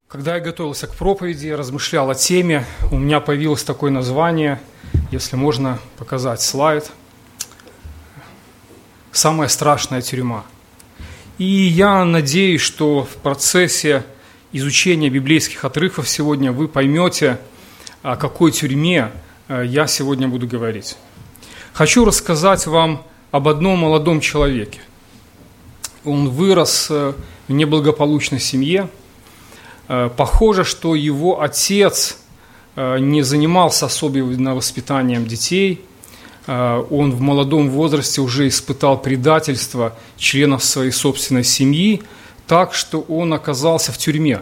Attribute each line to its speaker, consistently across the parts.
Speaker 1: Когда я готовился к проповеди, размышлял о теме, у меня появилось такое название, если можно показать слайд, «Самая страшная тюрьма». И я надеюсь, что в процессе изучения библейских отрывков сегодня вы поймете, о какой тюрьме я сегодня буду говорить. Хочу рассказать вам об одном молодом человеке. Он вырос в неблагополучной семье. Похоже, что его отец не занимался особенно воспитанием детей. Он в молодом возрасте уже испытал предательство членов своей собственной семьи, так что он оказался в тюрьме.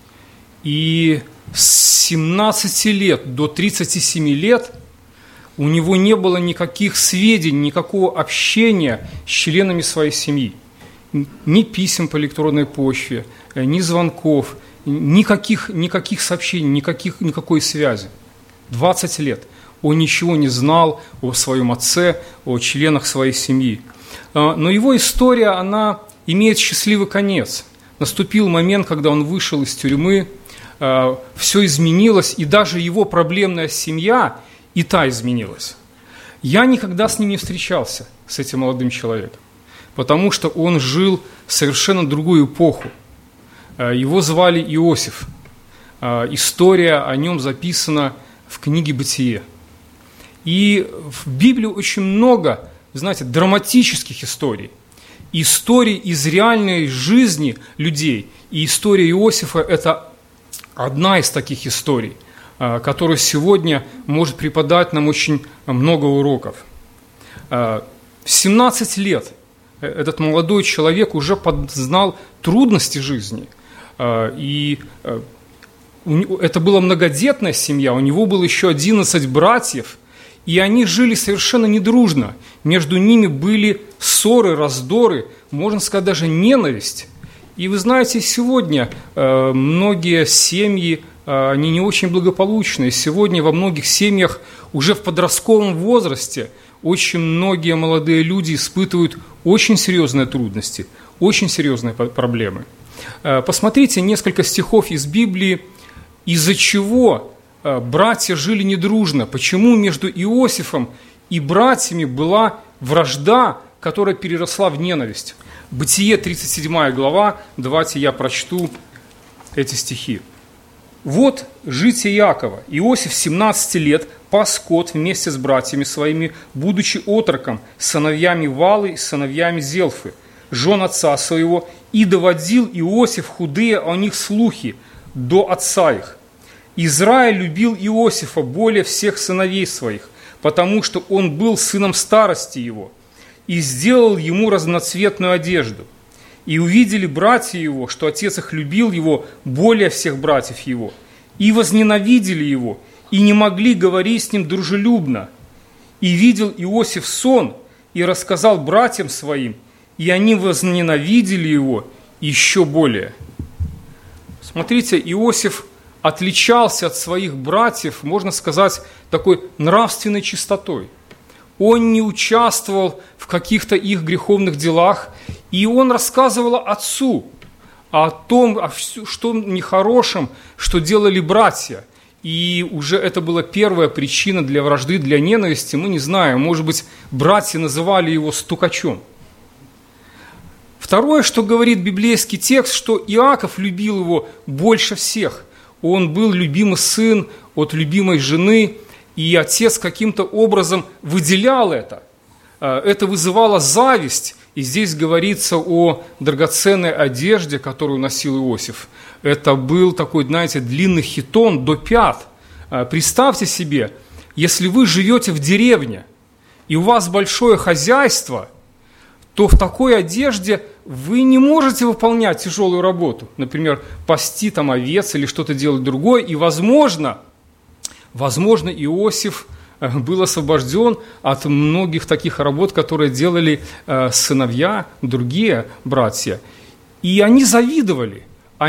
Speaker 1: И с 17 лет до 37 лет у него не было никаких сведений, никакого общения с членами своей семьи. Ни писем по электронной почте, ни звонков, никаких сообщений, никакой связи. 20 лет. Он ничего не знал о своем отце, о членах своей семьи. Но его история, она имеет счастливый конец. Наступил момент, когда он вышел из тюрьмы, все изменилось, и даже его проблемная семья и та изменилась. Я никогда с ним не встречался, с этим молодым человеком, потому что он жил в совершенно другую эпоху. Его звали Иосиф. История о нем записана в книге «Бытие». И в Библии очень много, знаете, драматических историй. Историй из реальной жизни людей. И история Иосифа – это одна из таких историй, которая сегодня может преподать нам очень много уроков. В 17 лет этот молодой человек уже познал трудности жизни. И это была многодетная семья, у него было еще 11 братьев, и они жили совершенно недружно. Между ними были ссоры, раздоры, можно сказать, даже ненависть. И вы знаете, сегодня многие семьи, они не очень благополучные. Сегодня во многих семьях уже в подростковом возрасте очень многие молодые люди испытывают очень серьезные трудности, очень серьезные проблемы. Посмотрите несколько стихов из Библии, из-за чего братья жили недружно, почему между Иосифом и братьями была вражда, которая переросла в ненависть. Бытие, 37 глава, давайте я прочту эти стихи. «Вот житие Иакова. Иосиф 17 лет пас скот вместе с братьями своими, будучи отроком, сыновьями Валы и сыновьями Зелфы, жен отца своего, и доводил Иосиф худые о них слухи до отца их. Израиль любил Иосифа более всех сыновей своих, потому что он был сыном старости его, и сделал ему разноцветную одежду. И увидели братья его, что отец их любил его более всех братьев его, и возненавидели его, и не могли говорить с ним дружелюбно. И видел Иосиф сон, и рассказал братьям своим, и они возненавидели его еще более». Смотрите, Иосиф отличался от своих братьев, можно сказать, такой нравственной чистотой. Он не участвовал в каких-то их греховных делах, и он рассказывал отцу о том, что нехорошем, что делали братья. И уже это была первая причина для вражды, для ненависти. Мы не знаем, может быть, братья называли его стукачом. Второе, что говорит библейский текст, что Иаков любил его больше всех. Он был любимый сын от любимой жены, и отец каким-то образом выделял это. Это вызывало зависть, и здесь говорится о драгоценной одежде, которую носил Иосиф. Это был такой, знаете, длинный хитон до пят. Представьте себе, если вы живете в деревне, и у вас большое хозяйство, то в такой одежде вы не можете выполнять тяжелую работу. Например, пасти там овец или что-то делать другое. И, возможно, Иосиф был освобожден от многих таких работ, которые делали сыновья, другие братья. И они завидовали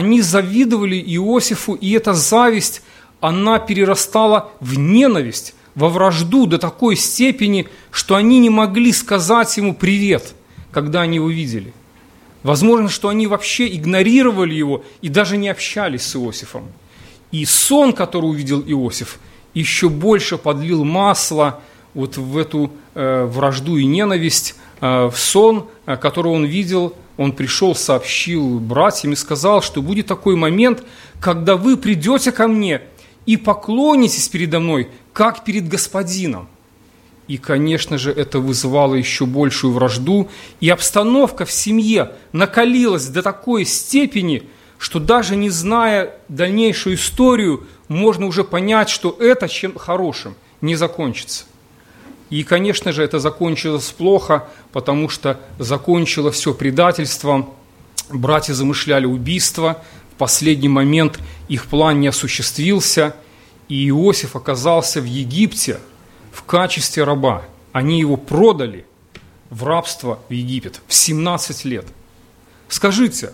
Speaker 1: Иосифу, и эта зависть, она перерастала в ненависть, во вражду до такой степени, что они не могли сказать ему «привет», когда они его видели. Возможно, что они вообще игнорировали его и даже не общались с Иосифом. И сон, который увидел Иосиф, еще больше подлил масло вот в эту вражду и ненависть. В сон, который он видел, он пришел, сообщил братьям и сказал, что будет такой момент, когда вы придете ко мне и поклонитесь передо мной, как перед господином. И, конечно же, это вызывало еще большую вражду, и обстановка в семье накалилась до такой степени, что даже не зная дальнейшую историю, можно уже понять, что это чем хорошим не закончится. И, конечно же, это закончилось плохо, потому что закончилось все предательством. Братья замышляли убийство, в последний момент их план не осуществился, и Иосиф оказался в Египте в качестве раба. Они его продали в рабство в Египет в 17 лет. Скажите,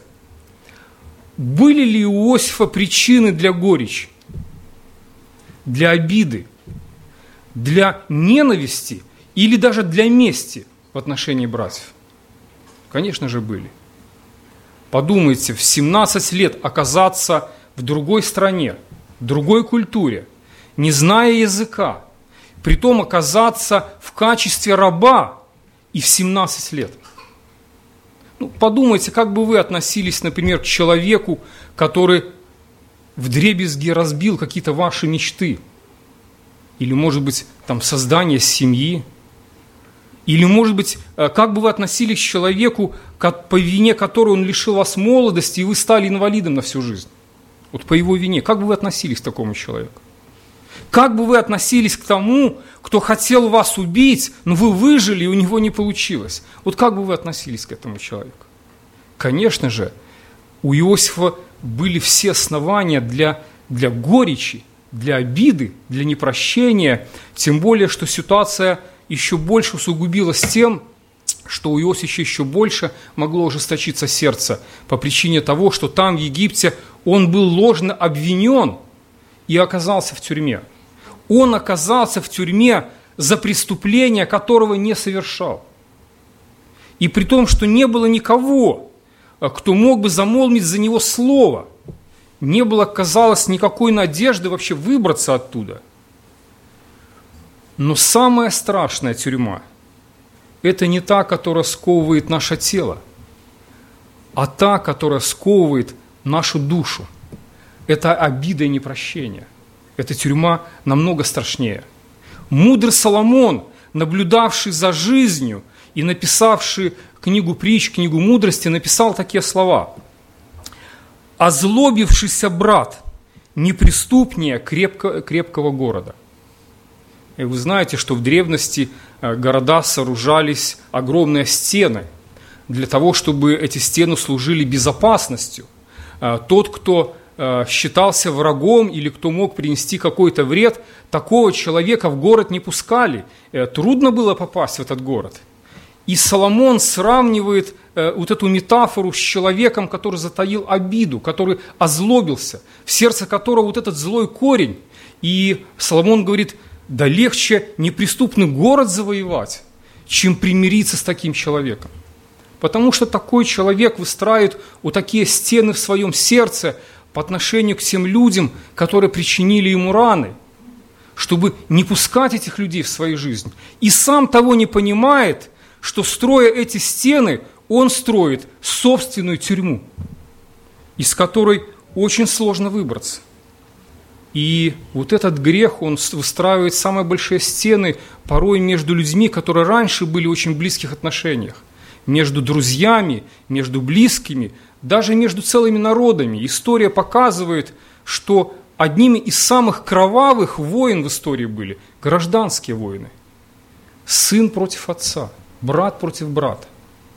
Speaker 1: были ли у Иосифа причины для горечи, для обиды, для ненависти или даже для мести в отношении братьев? Конечно же, были. Подумайте, в 17 лет оказаться в другой стране, в другой культуре, не зная языка, притом оказаться в качестве раба и в 17 лет. Подумайте, как бы вы относились, например, к человеку, который вдребезги разбил какие-то ваши мечты, или, может быть, создание семьи, или, может быть, как бы вы относились к человеку, по вине которого он лишил вас молодости, и вы стали инвалидом на всю жизнь. Вот по его вине. Как бы вы относились к такому человеку? Как бы вы относились к тому, кто хотел вас убить, но вы выжили, и у него не получилось? Вот как бы вы относились к этому человеку? Конечно же, у Иосифа были все основания для горечи, для обиды, для непрощения, тем более, что ситуация еще больше усугубилась тем, что у Иосифа еще больше могло ожесточиться сердце по причине того, что там, в Египте, он был ложно обвинен и оказался в тюрьме. Он оказался в тюрьме за преступление, которого не совершал. И при том, что не было никого, кто мог бы замолвить за него слово. Не было, казалось, никакой надежды вообще выбраться оттуда. Но самая страшная тюрьма – это не та, которая сковывает наше тело, а та, которая сковывает нашу душу. Это обида и непрощение. Эта тюрьма намного страшнее. Мудрый Соломон, наблюдавший за жизнью и написавший книгу притч, книгу мудрости, написал такие слова: «Озлобившийся брат неприступнее крепкого города». И вы знаете, что в древности города сооружались огромные стены для того, чтобы эти стены служили безопасностью. Тот, кто считался врагом или кто мог принести какой-то вред, такого человека в город не пускали. Трудно было попасть в этот город. И Соломон сравнивает вот эту метафору с человеком, который затаил обиду, который озлобился, в сердце которого вот этот злой корень. И Соломон говорит: да легче неприступный город завоевать, чем примириться с таким человеком. Потому что такой человек выстраивает вот такие стены в своем сердце по отношению к тем людям, которые причинили ему раны, чтобы не пускать этих людей в свою жизнь. И сам того не понимает, что, строя эти стены, он строит собственную тюрьму, из которой очень сложно выбраться. И вот этот грех, он выстраивает самые большие стены порой между людьми, которые раньше были в очень близких отношениях, между друзьями, между близкими, даже между целыми народами. История показывает, что одними из самых кровавых войн в истории были гражданские войны. Сын против отца, брат против брата.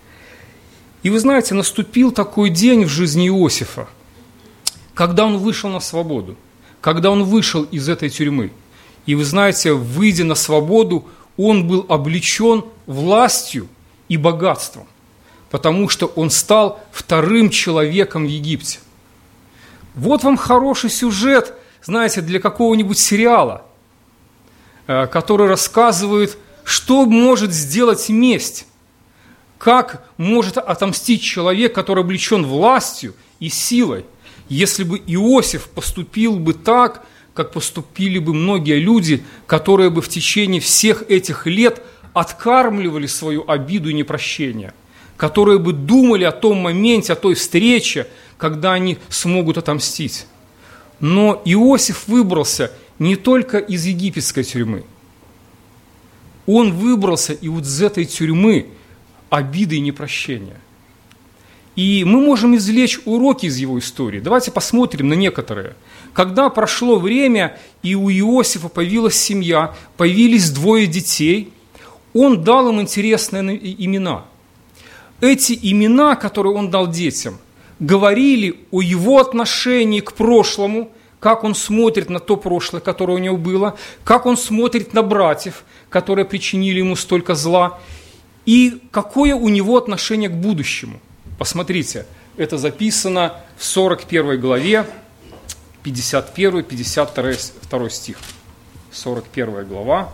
Speaker 1: И вы знаете, наступил такой день в жизни Иосифа, когда он вышел на свободу, когда он вышел из этой тюрьмы. И вы знаете, выйдя на свободу, он был облечен властью и богатством, потому что он стал вторым человеком в Египте. Вот вам хороший сюжет, знаете, для какого-нибудь сериала, который рассказывает, что может сделать месть. Как может отомстить человек, который облечен властью и силой? Если бы Иосиф поступил бы так, как поступили бы многие люди, которые бы в течение всех этих лет откармливали свою обиду и непрощение, которые бы думали о том моменте, о той встрече, когда они смогут отомстить. Но Иосиф выбрался не только из египетской тюрьмы. Он выбрался и вот из этой тюрьмы обиды и непрощения. И мы можем извлечь уроки из его истории. Давайте посмотрим на некоторые. Когда прошло время, и у Иосифа появилась семья, появились 2 детей, он дал им интересные имена. Эти имена, которые он дал детям, говорили о его отношении к прошлому, как он смотрит на то прошлое, которое у него было, как он смотрит на братьев, которые причинили ему столько зла, и какое у него отношение к будущему. Посмотрите, это записано в 41 главе, 51-52 стих. 41 глава,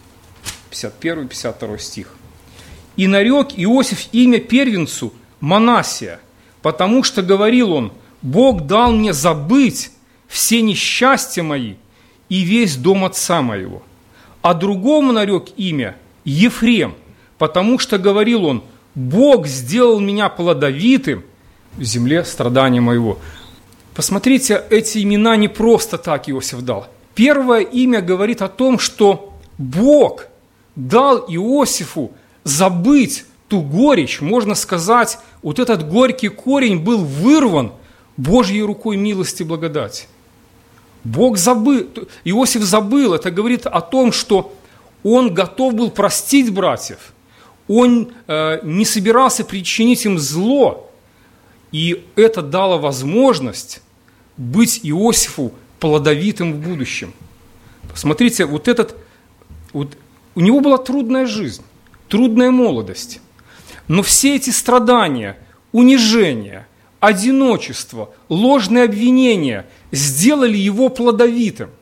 Speaker 1: 51-52 стих. «И нарек Иосиф имя первенцу Манассия, потому что, говорил он, Бог дал мне забыть все несчастья мои и весь дом отца моего. А другому нарек имя Ефрем, потому что, говорил он, Бог сделал меня плодовитым в земле страдания моего». Посмотрите, эти имена не просто так Иосиф дал. Первое имя говорит о том, что Бог дал Иосифу забыть ту горечь, можно сказать, вот этот горький корень был вырван Божьей рукой милости и благодати. Бог забыл, Иосиф забыл, это говорит о том, что он готов был простить братьев, он не собирался причинить им зло, и это дало возможность быть Иосифу плодовитым в будущем. Посмотрите, у него была трудная жизнь, трудная молодость, но все эти страдания, унижения, одиночество, ложные обвинения сделали его плодовитым.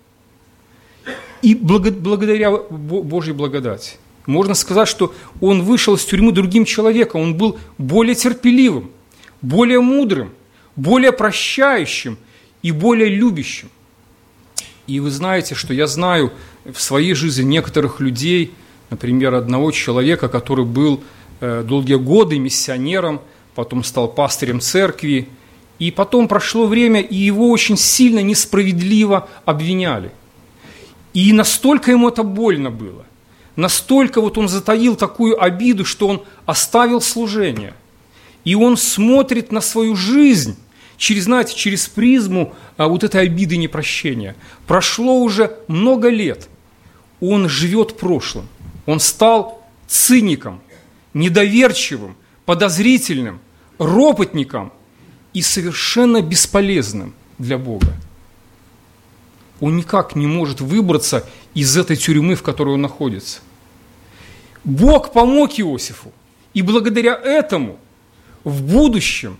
Speaker 1: И благодаря Божьей благодати. Можно сказать, что он вышел из тюрьмы другим человеком, он был более терпеливым, более мудрым, более прощающим и более любящим. И вы знаете, что я знаю в своей жизни некоторых людей, например, одного человека, который был долгие годы миссионером, потом стал пастырем церкви, и потом прошло время, и его очень сильно несправедливо обвиняли. И настолько ему это больно было, настолько вот он затаил такую обиду, что он оставил служение. И он смотрит на свою жизнь через, знаете, через призму вот этой обиды и непрощения. Прошло уже много лет, он живет прошлым, он стал циником, недоверчивым, подозрительным, ропотником и совершенно бесполезным для Бога. Он никак не может выбраться из этой тюрьмы, в которой он находится. Бог помог Иосифу, и благодаря этому в будущем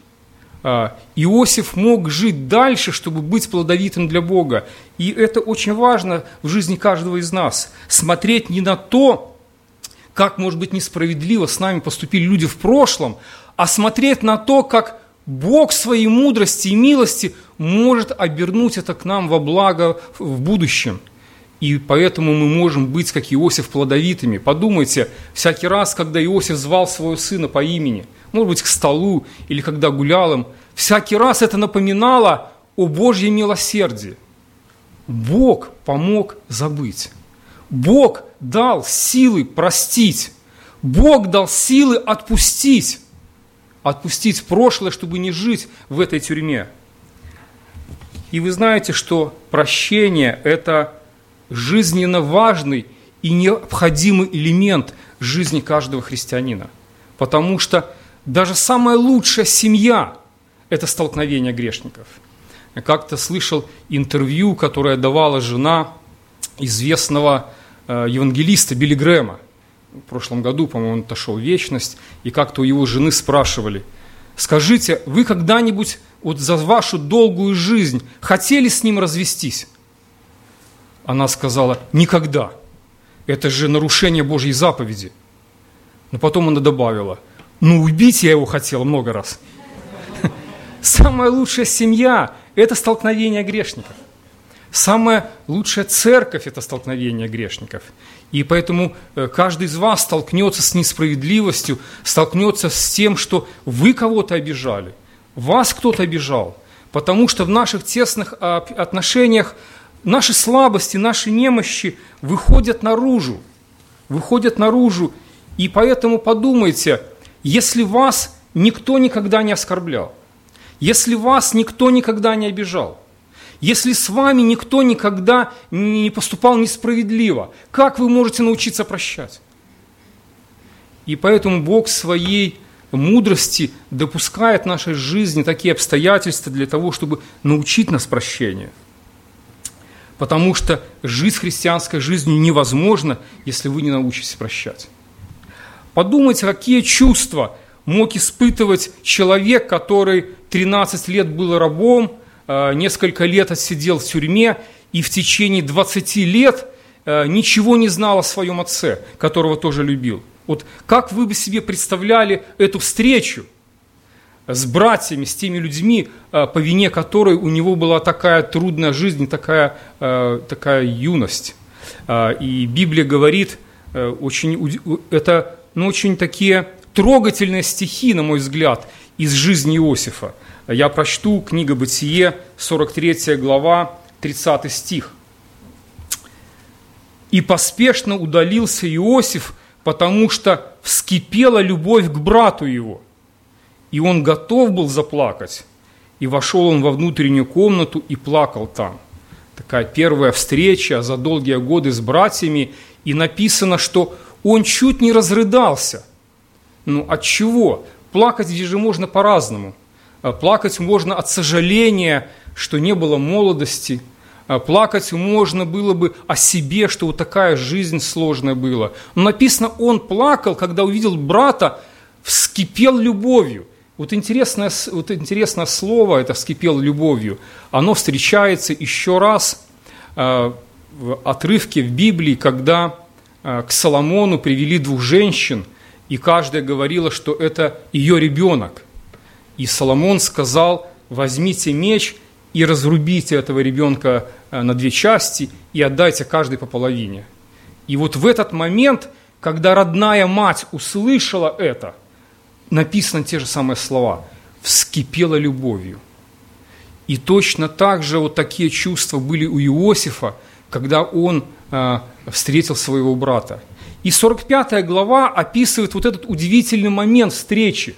Speaker 1: Иосиф мог жить дальше, чтобы быть плодовитым для Бога. И это очень важно в жизни каждого из нас. Смотреть не на то, как, может быть, несправедливо с нами поступили люди в прошлом, а смотреть на то, как Бог своей мудрости и милости может обернуть это к нам во благо в будущем. И поэтому мы можем быть, как Иосиф, плодовитыми. Подумайте, всякий раз, когда Иосиф звал своего сына по имени, может быть, к столу или когда гулял им, всякий раз это напоминало о Божьем милосердии. Бог помог забыть. Бог дал силы простить. Бог дал силы отпустить. Отпустить прошлое, чтобы не жить в этой тюрьме. И вы знаете, что прощение – это жизненно важный и необходимый элемент жизни каждого христианина. Потому что даже самая лучшая семья – это столкновение грешников. Я как-то слышал интервью, которое давала жена известного евангелиста Билли Грэма. В прошлом году, по-моему, он отошел в вечность, и как-то у его жены спрашивали: скажите, вы когда-нибудь вот за вашу долгую жизнь хотели с ним развестись? Она сказала: никогда. Это же нарушение Божьей заповеди. Но потом она добавила: Ну, убить я его хотел много раз. Самая лучшая семья – это столкновение грешников. Самая лучшая церковь – это столкновение грешников. И поэтому каждый из вас столкнется с несправедливостью, столкнется с тем, что вы кого-то обижали, вас кто-то обижал. Потому что в наших тесных отношениях наши слабости, наши немощи выходят наружу. И поэтому подумайте, если вас никто никогда не оскорблял, если вас никто никогда не обижал, если с вами никто никогда не поступал несправедливо, как вы можете научиться прощать? И поэтому Бог своей мудрости допускает в нашей жизни такие обстоятельства для того, чтобы научить нас прощению. Потому что жить христианской жизнью невозможно, если вы не научитесь прощать. Подумайте, какие чувства мог испытывать человек, который 13 лет был рабом, несколько лет отсидел в тюрьме и в течение 20 лет ничего не знал о своем отце, которого тоже любил. Вот как вы бы себе представляли эту встречу с братьями, с теми людьми, по вине которой у него была такая трудная жизнь, такая юность. И Библия говорит, это очень такие трогательные стихи, на мой взгляд, из жизни Иосифа. Я прочту книга Бытие, 43 глава, 30 стих. «И поспешно удалился Иосиф, потому что вскипела любовь к брату его, и он готов был заплакать, и вошел он во внутреннюю комнату и плакал там». Такая первая встреча за долгие годы с братьями, и написано, что он чуть не разрыдался. Ну, от чего? Плакать же можно по-разному. Плакать можно от сожаления, что не было молодости. Плакать можно было бы о себе, что вот такая жизнь сложная была. Но написано, он плакал, когда увидел брата, вскипел любовью. Вот интересное слово, это «вскипел любовью», оно встречается еще раз в отрывке в Библии, когда к Соломону привели 2 женщин, и каждая говорила, что это ее ребенок. И Соломон сказал: возьмите меч и разрубите этого ребенка на 2 части и отдайте каждой по половине. И вот в этот момент, когда родная мать услышала это, написаны те же самые слова: «вскипела любовью». И точно так же вот такие чувства были у Иосифа, когда он встретил своего брата. И 45 глава описывает вот этот удивительный момент встречи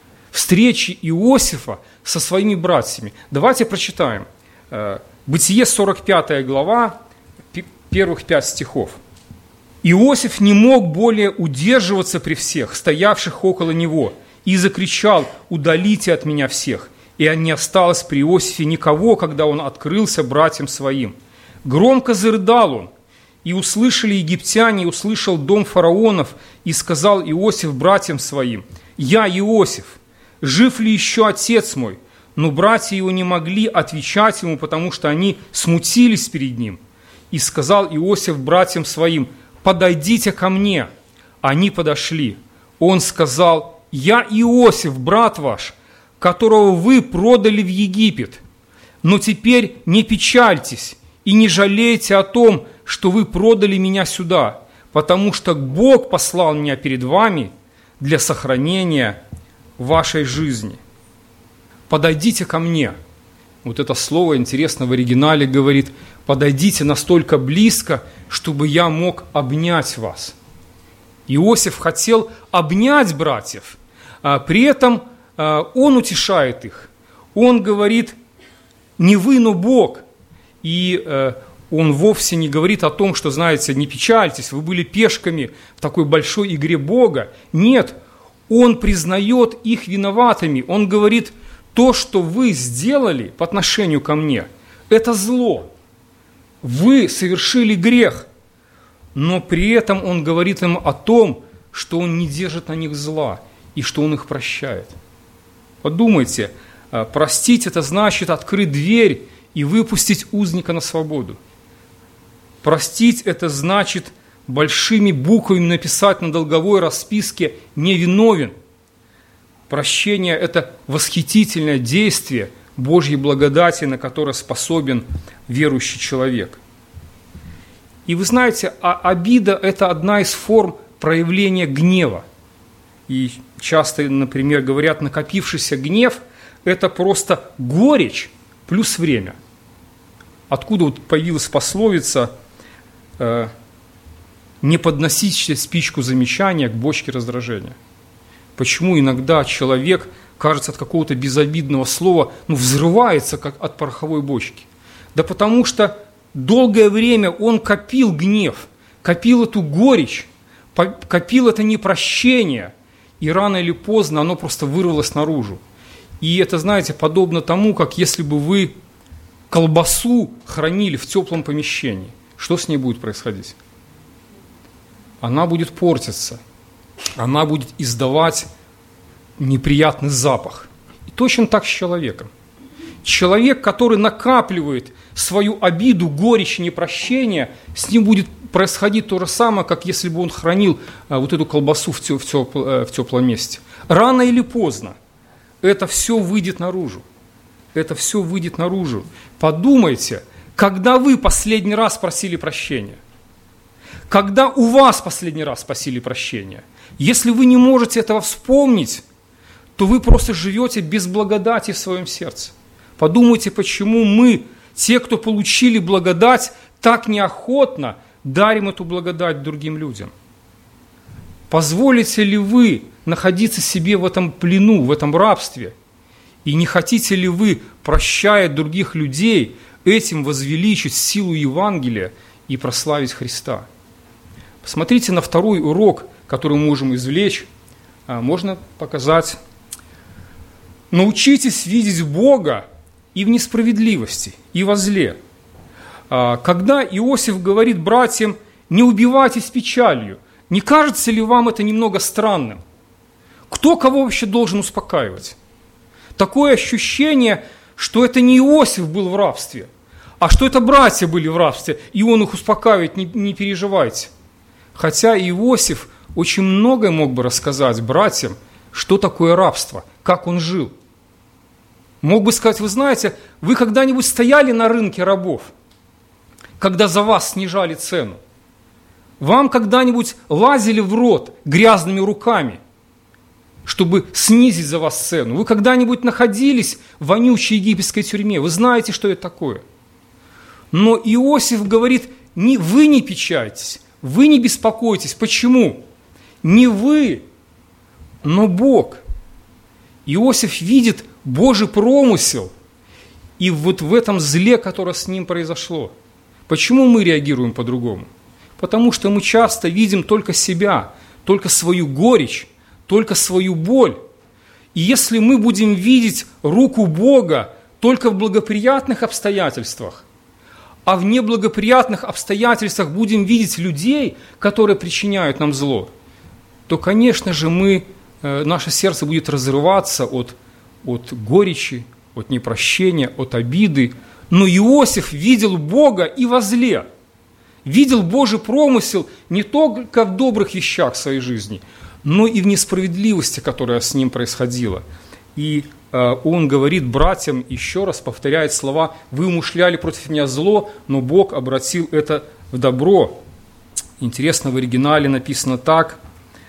Speaker 1: Иосифа со своими братьями. Давайте прочитаем. Бытие, 45 глава, первых 5 стихов. «Иосиф не мог более удерживаться при всех, стоявших около него, и закричал: удалите от меня всех. И не осталось при Иосифе никого, когда он открылся братьям своим. Громко зарыдал он, и услышали египтяне, и услышал дом фараонов, и сказал Иосиф братьям своим: я Иосиф, жив ли еще отец мой? Но братья его не могли отвечать ему, потому что они смутились перед ним. И сказал Иосиф братьям своим: подойдите ко мне. Они подошли. Он сказал: я Иосиф, брат ваш, которого вы продали в Египет. Но теперь не печальтесь и не жалейте о том, что вы продали меня сюда, потому что Бог послал меня перед вами для сохранения вашей жизни. Подойдите ко мне. Вот это слово интересно в оригинале говорит: подойдите настолько близко, чтобы я мог обнять вас. Иосиф хотел обнять братьев, при этом он утешает их. Он говорит: не вы, но Бог. И он вовсе не говорит о том, что, знаете, не печальтесь, вы были пешками в такой большой игре Бога. Нет, он признает их виноватыми. Он говорит: то, что вы сделали по отношению ко мне, это зло. Вы совершили грех. Но при этом он говорит им о том, что он не держит на них зла и что он их прощает. Подумайте, простить – это значит открыть дверь и выпустить узника на свободу. Простить – это значит большими буквами написать на долговой расписке «невиновен». Прощение – это восхитительное действие Божьей благодати, на которое способен верующий человек. И вы знаете, обида – это одна из форм проявления гнева. И часто, например, говорят, накопившийся гнев – это просто горечь плюс время. Откуда вот появилась пословица «не подносите спичку замечания к бочке раздражения». Почему иногда человек, кажется, от какого-то безобидного слова, взрывается, как от пороховой бочки? Да потому что долгое время он копил гнев, копил эту горечь, копил это непрощение, и рано или поздно оно просто вырвалось наружу. И это, знаете, подобно тому, как если бы вы колбасу хранили в теплом помещении. Что с ней будет происходить? Она будет портиться. Она будет издавать неприятный запах. И точно так с человеком. Человек, который накапливает свою обиду, горечь, непрощение, с ним будет происходить то же самое, как если бы он хранил вот эту колбасу в теплом месте. Рано или поздно это все выйдет наружу. Это все выйдет наружу. Подумайте, когда вы последний раз просили прощения? Когда у вас последний раз просили прощения? Если вы не можете этого вспомнить, то вы просто живете без благодати в своем сердце. Подумайте, почему мы, те, кто получили благодать, так неохотно дарим эту благодать другим людям. Позволите ли вы находиться себе в этом плену, в этом рабстве? И не хотите ли вы, прощая других людей, этим возвеличить силу Евангелия и прославить Христа? Посмотрите на второй урок, который мы можем извлечь. Можно показать. Научитесь видеть Бога и в несправедливости, и во зле. Когда Иосиф говорит братьям: не убивайтесь печалью, не кажется ли вам это немного странным? Кто кого вообще должен успокаивать? Такое ощущение, что это не Иосиф был в рабстве, а что это братья были в рабстве, и он их успокаивает: не переживайте. Хотя Иосиф очень многое мог бы рассказать братьям, что такое рабство, как он жил. Мог бы сказать: вы знаете, вы когда-нибудь стояли на рынке рабов, когда за вас снижали цену? Вам когда-нибудь лазили в рот грязными руками, чтобы снизить за вас цену? Вы когда-нибудь находились в вонючей египетской тюрьме? Вы знаете, что это такое? Но Иосиф говорит: вы не печальтесь, вы не беспокойтесь. Почему? Не вы, но Бог. Иосиф видит Божий промысел и вот в этом зле, которое с ним произошло. Почему мы реагируем по-другому? Потому что мы часто видим только себя, только свою горечь, только свою боль. И если мы будем видеть руку Бога только в благоприятных обстоятельствах, а в неблагоприятных обстоятельствах будем видеть людей, которые причиняют нам зло, то, конечно же, наше сердце будет разрываться от горечи, от непрощения, от обиды. Но Иосиф видел Бога и во зле, видел Божий промысел не только в добрых вещах своей жизни, но и в несправедливости, которая с ним происходила. И он говорит братьям, еще раз повторяет слова: «Вы умышляли против меня зло, но Бог обратил это в добро». Интересно, в оригинале написано так: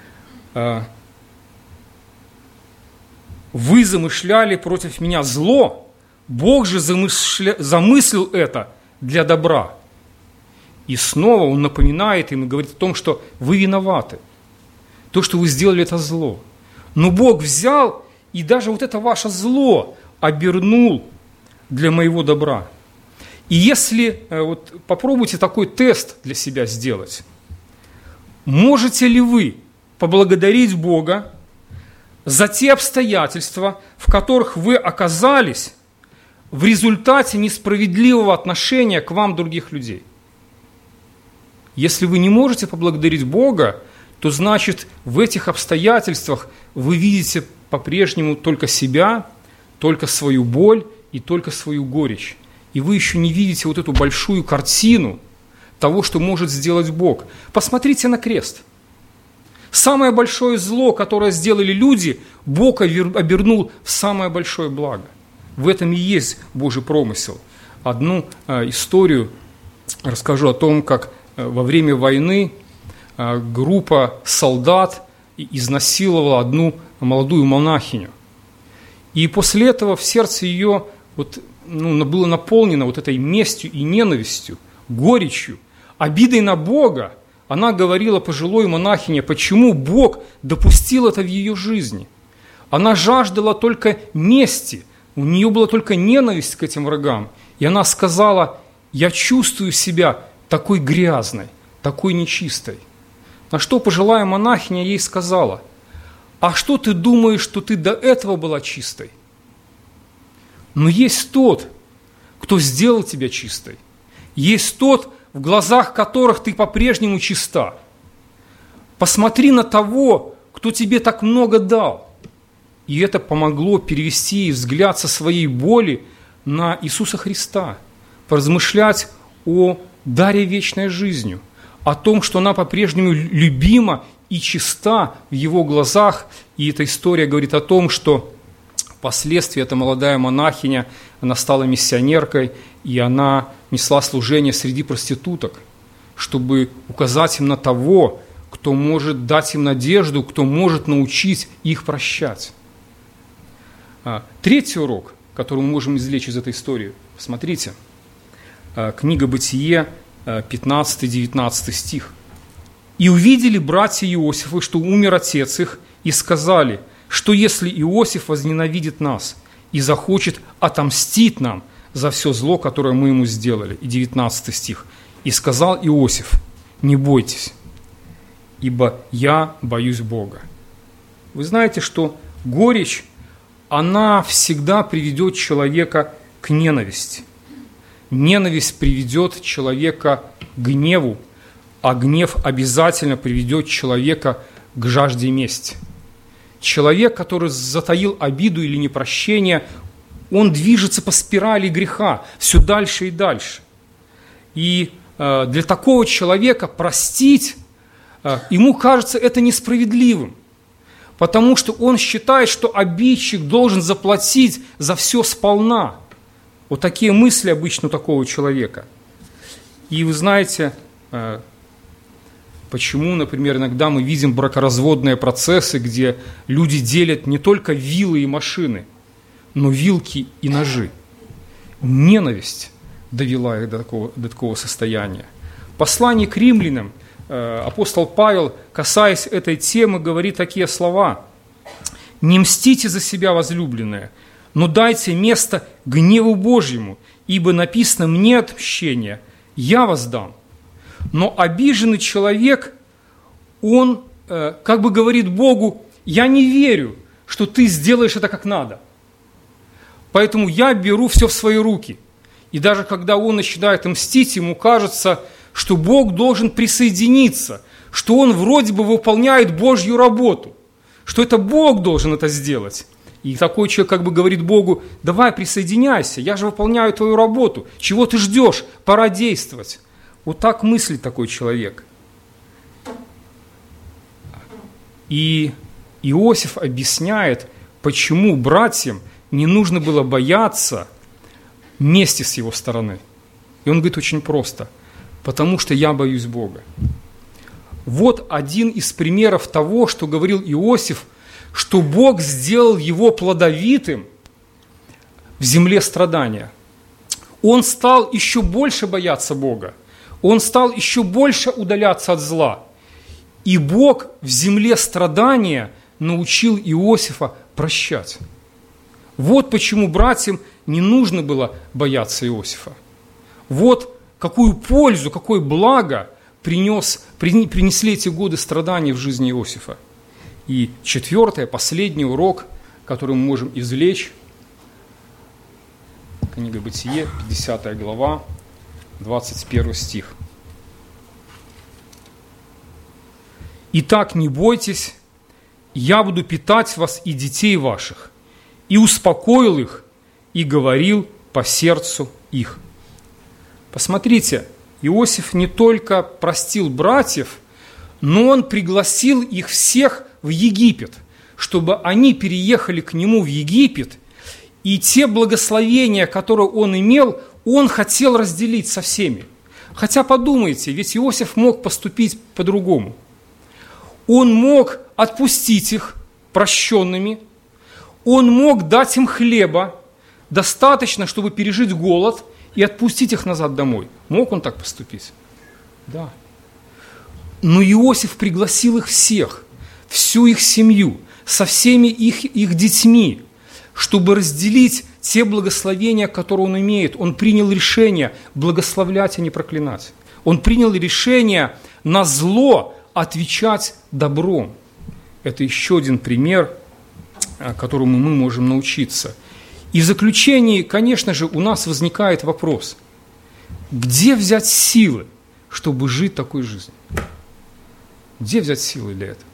Speaker 1: «Вы замышляли против меня зло, Бог же замыслил это для добра». И снова он напоминает им и говорит о том, что вы виноваты. То, что вы сделали, это зло. Но Бог взял и даже вот это ваше зло обернул для моего добра. И если попробуйте такой тест для себя сделать, можете ли вы поблагодарить Бога за те обстоятельства, в которых вы оказались в результате несправедливого отношения к вам других людей? Если вы не можете поблагодарить Бога, то значит в этих обстоятельствах вы видите по-прежнему только себя, только свою боль и только свою горечь. И вы еще не видите вот эту большую картину того, что может сделать Бог. Посмотрите на крест. Самое большое зло, которое сделали люди, Бог обернул в самое большое благо. В этом и есть Божий промысел. Одну историю расскажу о том, как во время войны группа солдат изнасиловала одну молодую монахиню. И после этого в сердце ее было наполнено этой местью и ненавистью, горечью, обидой на Бога. Она говорила пожилой монахине, почему Бог допустил это в ее жизни. Она жаждала только мести, у нее была только ненависть к этим врагам. И она сказала: я чувствую себя такой грязной, такой нечистой. На что пожилая монахиня ей сказала: а что ты думаешь, что ты до этого была чистой? Но есть тот, кто сделал тебя чистой. Есть тот, в глазах которых ты по-прежнему чиста. Посмотри на того, кто тебе так много дал. И это помогло перевести ей взгляд со своей боли на Иисуса Христа, поразмышлять о даре вечной жизнью, о том, что она по-прежнему любима и чиста в Его глазах. И эта история говорит о том, что впоследствии эта молодая монахиня, она стала миссионеркой, и она несла служение среди проституток, чтобы указать им на того, кто может дать им надежду, кто может научить их прощать. Третий урок, который мы можем извлечь из этой истории, смотрите, книга Бытие, 15-19 стих. «И увидели братья Иосифа, что умер отец их, и сказали, что если Иосиф возненавидит нас и захочет отомстить нам за все зло, которое мы ему сделали». И 19 стих. «И сказал Иосиф, не бойтесь, ибо я боюсь Бога». Вы знаете, что горечь, она всегда приведет человека к ненависти. Ненависть приведет человека к гневу, а гнев обязательно приведет человека к жажде мести. Человек, который затаил обиду или непрощение, он движется по спирали греха все дальше и дальше. И для такого человека простить, ему кажется это несправедливым, потому что он считает, что обидчик должен заплатить за все сполна. Вот такие мысли обычно у такого человека. И вы знаете, почему, например, иногда мы видим бракоразводные процессы, где люди делят не только вилы и машины, но вилки и ножи. Ненависть довела их до такого состояния. В послании к римлянам апостол Павел, касаясь этой темы, говорит такие слова: «Не мстите за себя, возлюбленные, но дайте место гневу Божьему, ибо написано: мне отмщение, я воздам». Но обиженный человек, он как бы говорит Богу: я не верю, что ты сделаешь это как надо, поэтому я беру все в свои руки. И даже когда он начинает мстить, ему кажется, что Бог должен присоединиться, что он вроде бы выполняет Божью работу, что это Бог должен это сделать. И такой человек как бы говорит Богу: давай присоединяйся, я же выполняю твою работу, чего ты ждешь, пора действовать. Вот так мыслит такой человек. И Иосиф объясняет, почему братьям не нужно было бояться мести с его стороны. И он говорит очень просто: потому что я боюсь Бога. Вот один из примеров того, что говорил Иосиф, что Бог сделал его плодовитым в земле страдания. Он стал еще больше бояться Бога. Он стал еще больше удаляться от зла. И Бог в земле страдания научил Иосифа прощать. Вот почему братьям не нужно было бояться Иосифа. Вот какую пользу, какое благо принесли эти годы страданий в жизни Иосифа. И четвертый, последний урок, который мы можем извлечь, книга Бытие, 50 глава, 21 стих. «Итак, не бойтесь, я буду питать вас и детей ваших, и успокоил их, и говорил по сердцу их». Посмотрите, Иосиф не только простил братьев, но Он пригласил их всех в Египет, чтобы они переехали к Нему в Египет, и те благословения, которые Он имел, Он хотел разделить со всеми. Хотя подумайте, ведь Иосиф мог поступить по-другому. Он мог отпустить их прощенными, он мог дать им хлеба, достаточно, чтобы пережить голод, и отпустить их назад домой. Мог он так поступить? Да. Но Иосиф пригласил их всех, всю их семью, со всеми их детьми, чтобы разделить те благословения, которые он имеет. Он принял решение благословлять, а не проклинать. Он принял решение на зло отвечать добром. Это еще один пример, которому мы можем научиться. И в заключении, конечно же, у нас возникает вопрос: где взять силы, чтобы жить такой жизнью? Где взять силы для этого?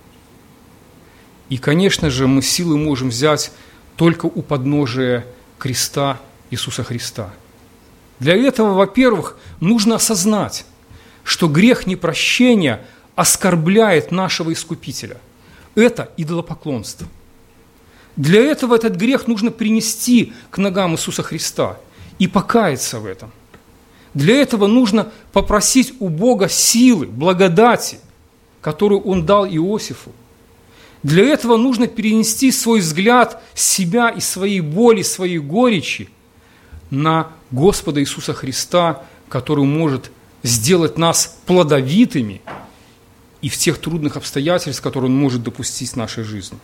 Speaker 1: И, конечно же, мы силы можем взять только у подножия креста Иисуса Христа. Для этого, во-первых, нужно осознать, что грех непрощения оскорбляет нашего Искупителя. Это идолопоклонство. Для этого этот грех нужно принести к ногам Иисуса Христа и покаяться в этом. Для этого нужно попросить у Бога силы, благодати, которую Он дал Иосифу. Для этого нужно перенести свой взгляд себя и своей боли, своей горечи на Господа Иисуса Христа, который может сделать нас плодовитыми и в тех трудных обстоятельствах, которые Он может допустить в нашей жизни.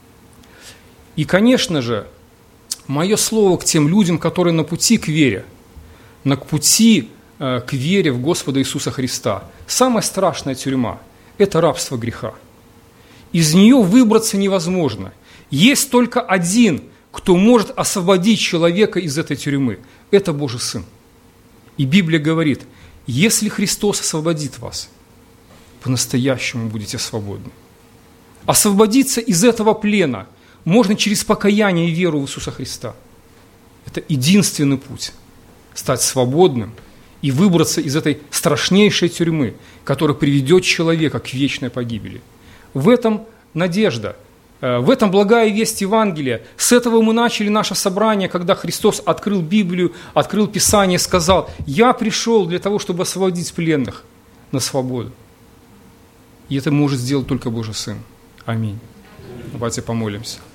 Speaker 1: И, конечно же, мое слово к тем людям, которые на пути к вере, на пути к вере в Господа Иисуса Христа. Самая страшная тюрьма – это рабство греха. Из нее выбраться невозможно. Есть только один, кто может освободить человека из этой тюрьмы. Это Божий Сын. И Библия говорит: если Христос освободит вас, по-настоящему будете свободны. Освободиться из этого плена можно через покаяние и веру в Иисуса Христа. Это единственный путь – стать свободным и выбраться из этой страшнейшей тюрьмы, которая приведет человека к вечной погибели. В этом надежда, в этом благая весть Евангелия. С этого мы начали наше собрание, когда Христос открыл Библию, открыл Писание, сказал: «Я пришел для того, чтобы освободить пленных на свободу». И это может сделать только Божий Сын. Аминь. Давайте помолимся.